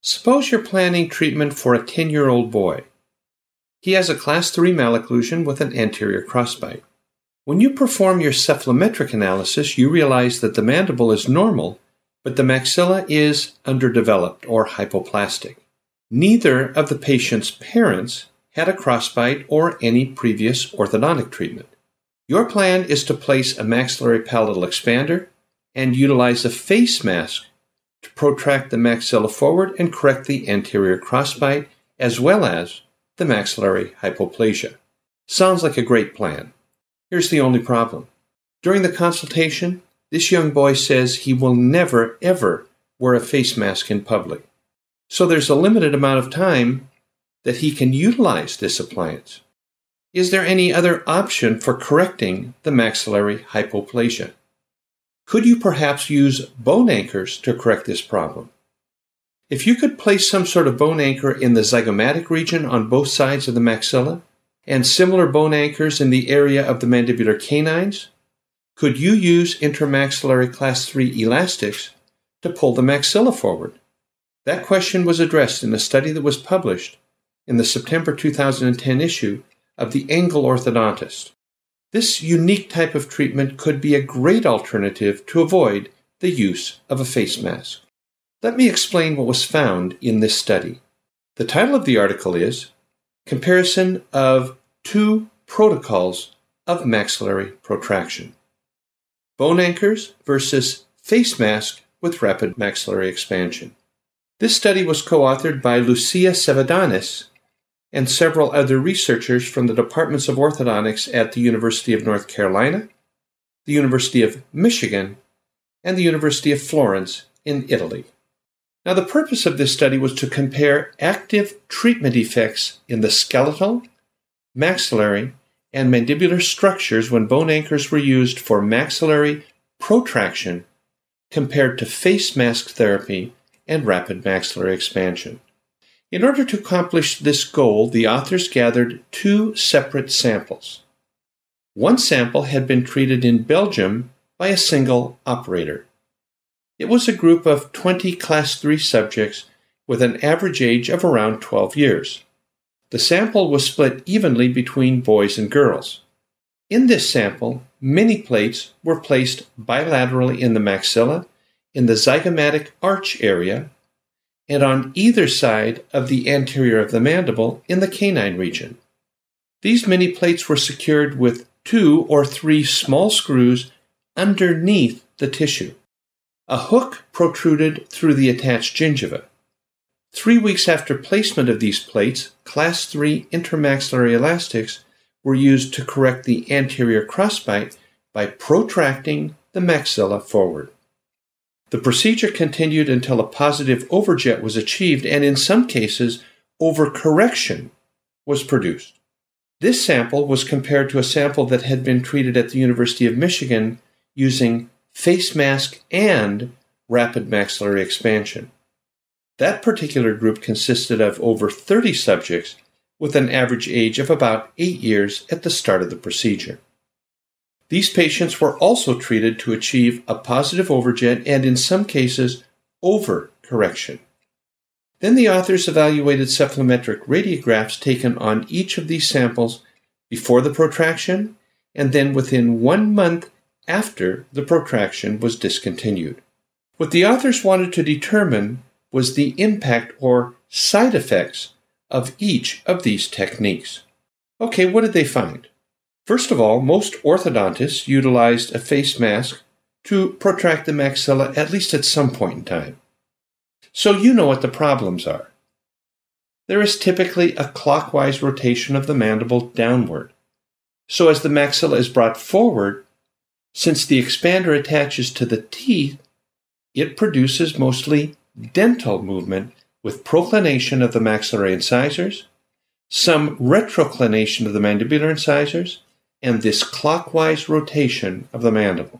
Suppose you're planning treatment for a 10-year-old boy. He has a class 3 malocclusion with an anterior crossbite. When you perform your cephalometric analysis, you realize that the mandible is normal, but the maxilla is underdeveloped or hypoplastic. Neither of the patient's parents had a crossbite or any previous orthodontic treatment. Your plan is to place a maxillary palatal expander and utilize a face mask to protract the maxilla forward and correct the anterior crossbite as well as the maxillary hypoplasia. Sounds like a great plan. Here's the only problem. During the consultation, this young boy says he will never, ever wear a face mask in public. So there's a limited amount of time that he can utilize this appliance. Is there any other option for correcting the maxillary hypoplasia? Could you perhaps use bone anchors to correct this problem? If you could place some sort of bone anchor in the zygomatic region on both sides of the maxilla, and similar bone anchors in the area of the mandibular canines, could you use intermaxillary class 3 elastics to pull the maxilla forward? That question was addressed in a study that was published in the September 2010 issue of the Angle Orthodontist. This unique type of treatment could be a great alternative to avoid the use of a face mask. Let me explain what was found in this study. The title of the article is Comparison of Two Protocols of Maxillary Protraction. Bone anchors versus face mask with rapid maxillary expansion. This study was co-authored by Lucia Sevadanis and several other researchers from the Departments of Orthodontics at the University of North Carolina, the University of Michigan, and the University of Florence in Italy. Now, the purpose of this study was to compare active treatment effects in the skeletal, maxillary, and mandibular structures when bone anchors were used for maxillary protraction compared to face mask therapy and rapid maxillary expansion. In order to accomplish this goal, the authors gathered two separate samples. One sample had been treated in Belgium by a single operator. It was a group of 20 Class 3 subjects with an average age of around 12 years. The sample was split evenly between boys and girls. In this sample, mini plates were placed bilaterally in the maxilla, in the zygomatic arch area, and on either side of the anterior of the mandible in the canine region. These mini plates were secured with 2 or 3 small screws underneath the tissue. A hook protruded through the attached gingiva. 3 weeks after placement of these plates, Class 3 intermaxillary elastics were used to correct the anterior crossbite by protracting the maxilla forward. The procedure continued until a positive overjet was achieved, and in some cases, overcorrection was produced. This sample was compared to a sample that had been treated at the University of Michigan using face mask and rapid maxillary expansion. That particular group consisted of over 30 subjects with an average age of about 8 years at the start of the procedure. These patients were also treated to achieve a positive overjet and, in some cases, overcorrection. Then the authors evaluated cephalometric radiographs taken on each of these samples before the protraction and then within 1 month after the protraction was discontinued. What the authors wanted to determine was the impact or side effects of each of these techniques. Okay, what did they find? First of all, most orthodontists utilized a face mask to protract the maxilla at least at some point in time. So you know what the problems are. There is typically a clockwise rotation of the mandible downward. So as the maxilla is brought forward, since the expander attaches to the teeth, it produces mostly dental movement with proclination of the maxillary incisors, some retroclination of the mandibular incisors, and this clockwise rotation of the mandible.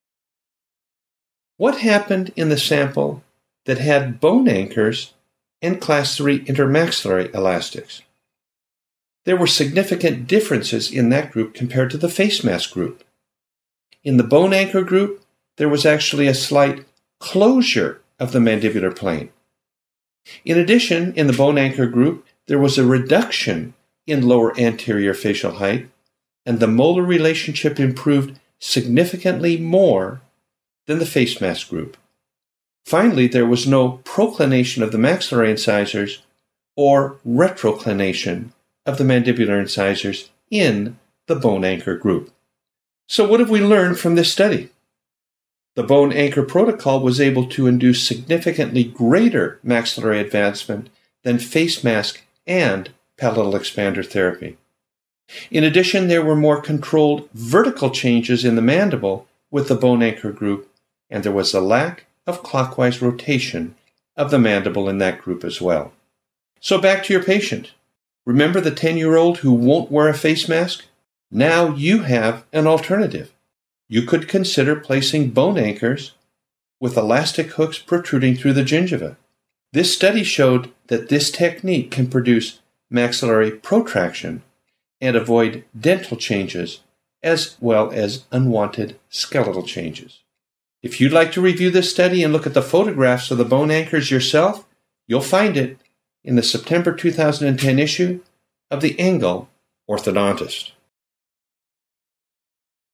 What happened in the sample that had bone anchors and Class 3 intermaxillary elastics? There were significant differences in that group compared to the face mask group. In the bone anchor group, there was actually a slight closure of the mandibular plane. In addition, in the bone anchor group, there was a reduction in lower anterior facial height, and the molar relationship improved significantly more than the face mask group. Finally, there was no proclination of the maxillary incisors or retroclination of the mandibular incisors in the bone anchor group. So what have we learned from this study? The bone anchor protocol was able to induce significantly greater maxillary advancement than face mask and palatal expander therapy. In addition, there were more controlled vertical changes in the mandible with the bone anchor group, and there was a lack of clockwise rotation of the mandible in that group as well. So back to your patient. Remember the 10-year-old who won't wear a face mask? Now you have an alternative. You could consider placing bone anchors with elastic hooks protruding through the gingiva. This study showed that this technique can produce maxillary protraction and avoid dental changes as well as unwanted skeletal changes. If you'd like to review this study and look at the photographs of the bone anchors yourself, you'll find it in the September 2010 issue of the Engel Orthodontist.